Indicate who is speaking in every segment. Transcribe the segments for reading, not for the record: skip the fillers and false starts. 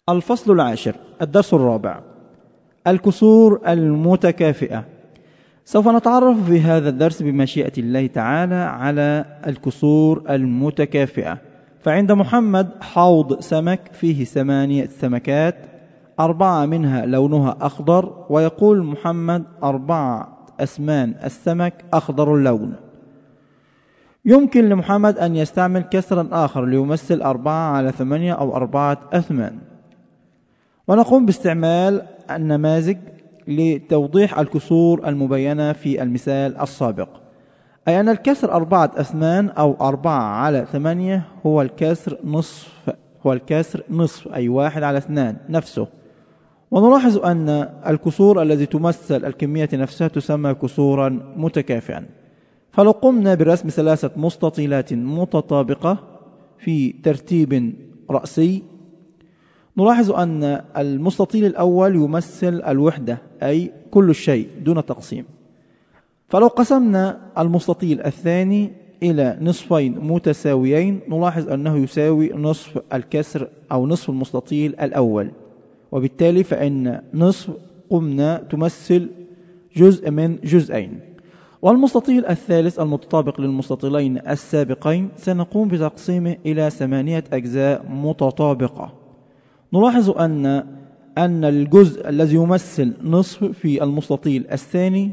Speaker 1: الفصل العاشر، الدرس الرابع، الكسور المتكافئة. سوف نتعرف في هذا الدرس بمشيئة الله تعالى على الكسور المتكافئة. فعند محمد حوض سمك فيه 8 سمكات، 4 منها لونها أخضر، ويقول محمد 4 أسمان السمك أخضر اللون. يمكن لمحمد أن يستعمل كسرا آخر ليمثل 4/8 أو 4 أثمان. ونقوم باستعمال النماذج لتوضيح الكسور المبينة في المثال السابق، أي أن الكسر 4 أثمان أو 4/8 هو الكسر نصف أي 1/2 نفسه. ونلاحظ أن الكسور التي تمثل الكمية نفسها تسمى كسورا متكافئا. فلو قمنا برسم 3 مستطيلات متطابقة في ترتيب رأسي، نلاحظ أن المستطيل الأول يمثل الوحدة، أي كل الشيء دون تقسيم. فلو قسمنا المستطيل الثاني إلى نصفين متساويين، نلاحظ أنه يساوي نصف الكسر أو نصف المستطيل الأول، وبالتالي فإن نصف قمنا تمثل جزء من جزئين. والمستطيل الثالث المتطابق للمستطيلين السابقين سنقوم بتقسيمه إلى 8 أجزاء متطابقة. نلاحظ أن الجزء الذي يمثل نصف في المستطيل الثاني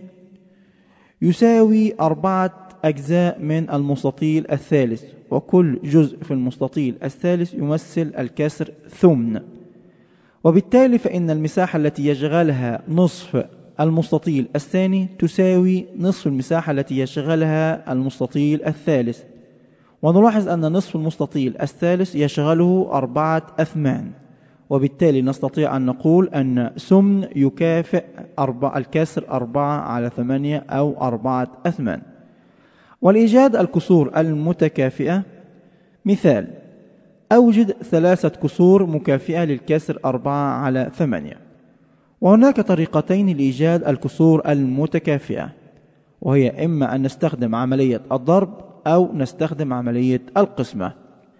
Speaker 1: يساوي 4 أجزاء من المستطيل الثالث، وكل جزء في المستطيل الثالث يمثل الكسر ثمن. وبالتالي فإن المساحة التي يشغلها نصف المستطيل الثاني تساوي نصف المساحة التي يشغلها المستطيل الثالث. ونلاحظ أن نصف المستطيل الثالث يشغله 4 أثمان، وبالتالي نستطيع أن نقول أن ثمن يكافئ الكسر 4/8 أو 4 أثمان. ولإيجاد الكسور المتكافئة مثال: أوجد 3 كسور مكافئة للكسر 4/8. وهناك طريقتين لإيجاد الكسور المتكافئة، وهي إما أن نستخدم عملية الضرب أو نستخدم عملية القسمة.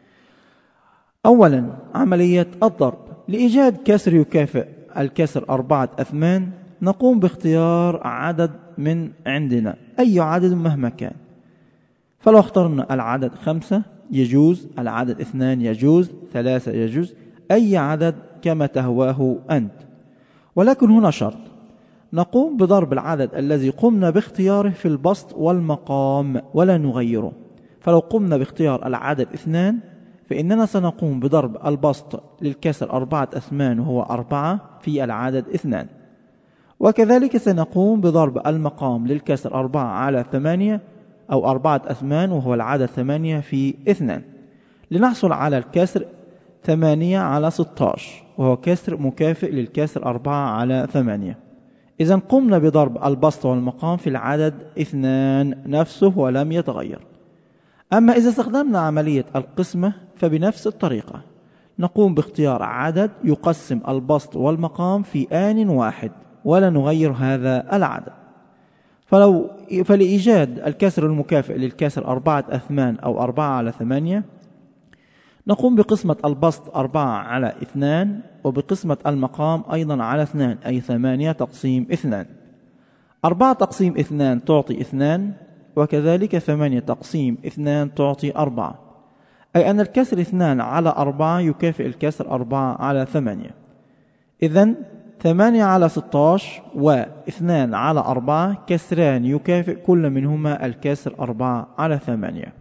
Speaker 1: أولا، عملية الضرب. لإيجاد كسر يكافئ الكسر 4 أثمان، نقوم باختيار عدد من عندنا، أي عدد مهما كان. فلو اخترنا العدد 5 يجوز، العدد 2 يجوز، 3 يجوز، أي عدد كما تهواه أنت. ولكن هنا شرط: نقوم بضرب العدد الذي قمنا باختياره في البسط والمقام ولا نغيره. فلو قمنا باختيار العدد 2، فإننا سنقوم بضرب البسط للكسر 4 أثمان وهو 4 في العدد 2، وكذلك سنقوم بضرب المقام للكسر 4/8 أو 4 أثمان وهو العدد 8 في 2، لنحصل على الكسر 8/16 وهو كسر مكافئ للكسر 4/8. إذن قمنا بضرب البسط والمقام في العدد 2 نفسه ولم يتغير. أما إذا استخدمنا عملية القسمة فبنفس الطريقة، نقوم باختيار عدد يقسم البسط والمقام في آن واحد ولا نغير هذا العدد. فلإيجاد الكسر المكافئ للكسر 4 أثمان أو 4/8، نقوم بقسمة البسط 4/2 وبقسمة المقام أيضا على 2، أي 8 تقسيم 2. 4 تقسيم 2 تعطي 2، وكذلك 8 تقسيم 2 تعطي 4، أي أن الكسر 2/4 يكافئ الكسر 4/8. إذن 8/16 و2/4 كسران يكافئ كل منهما الكسر 4/8.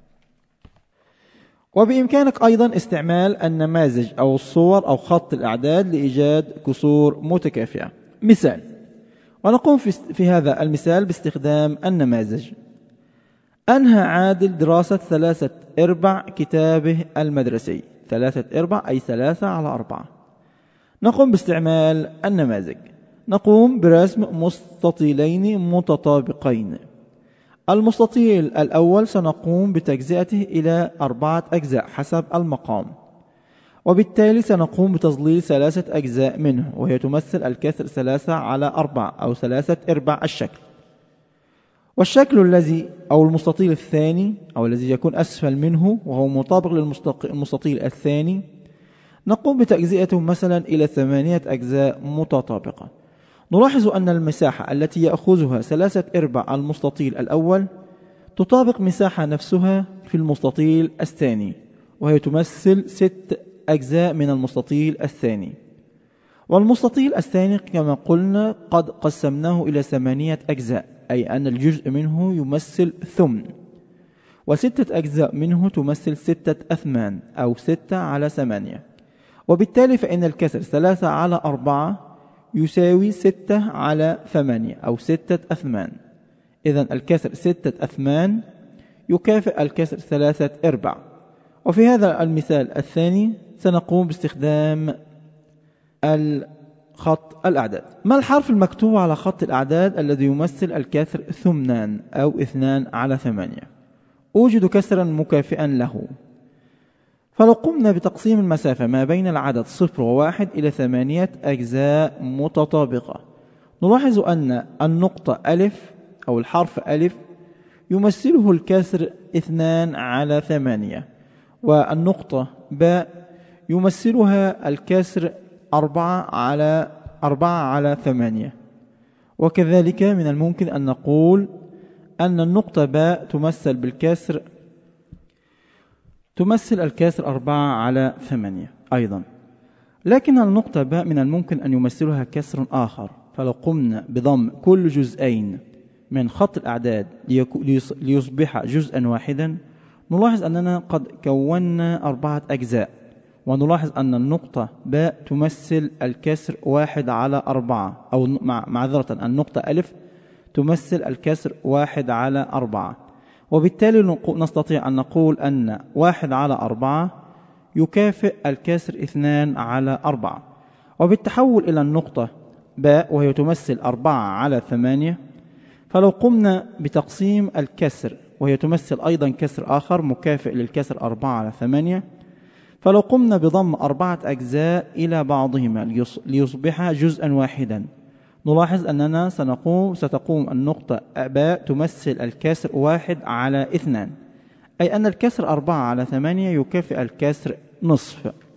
Speaker 1: وبإمكانك أيضا استعمال النماذج أو الصور أو خط الأعداد لإيجاد كسور متكافئة. مثال، ونقوم في هذا المثال باستخدام النماذج. أنهى عادل دراسة 3/4 كتابه المدرسي، 3/4 أي 3/4. نقوم باستعمال النماذج. نقوم برسم مستطيلين متطابقين. المستطيل الأول سنقوم بتجزئته إلى 4 أجزاء حسب المقام، وبالتالي سنقوم بتظليل 3 أجزاء منه، وهي تمثل الكسر 3/4 أو 3/4 الشكل. والشكل الذي أو المستطيل الثاني أو الذي يكون أسفل منه وهو مطابق للمستطيل الثاني، نقوم بتجزئته مثلا إلى 8 أجزاء متطابقة. نلاحظ أن المساحة التي يأخذها 3/4 المستطيل الأول تطابق مساحة نفسها في المستطيل الثاني، وهي تمثل 6 أجزاء من المستطيل الثاني. والمستطيل الثاني كما قلنا قد قسمناه إلى 8 أجزاء، أي أن الجزء منه يمثل ثمن، و6 أجزاء منه تمثل 6 أثمان أو 6/8. وبالتالي فإن الكسر 3/4 يساوي 6/8 أو 6 أثمان. إذن الكسر 6 أثمان يكافئ الكسر 3/4. وفي هذا المثال الثاني سنقوم باستخدام خط الأعداد. ما الحرف المكتوب على خط الأعداد الذي يمثل الكسر ثمنان أو 2/8؟ أوجد كسرا مكافئا له. فلو قمنا بتقسيم المسافة ما بين العدد 0 و1 إلى 8 أجزاء متطابقة، نلاحظ أن النقطة ألف أو الحرف ألف يمثله الكسر 2/8، والنقطة باء يمثلها الكسر 4/8. وكذلك من الممكن أن نقول أن النقطة باء تمثل الكسر 4/8 أيضا. لكن النقطة باء من الممكن أن يمثلها كسر آخر. فلو قمنا بضم كل جزئين من خط الأعداد ليصبح جزءا واحدا، نلاحظ أننا قد كونا 4 أجزاء، ونلاحظ أن النقطة باء تمثل الكسر 1/4، أو معذرة النقطة ألف تمثل الكسر 1/4. وبالتالي نستطيع أن نقول أن 1/4 يكافئ الكسر 2/4. وبالتحول إلى النقطة باء وهي تمثل 4/8، فلو قمنا بتقسيم الكسر وهي تمثل أيضا كسر آخر مكافئ للكسر 4/8، فلو قمنا بضم 4 أجزاء إلى بعضهما ليصبح جزءا واحدا، نلاحظ أننا ستقوم النقطة باء تمثل الكسر 1/2، أي أن الكسر 4/8 يكافئ الكسر نصف.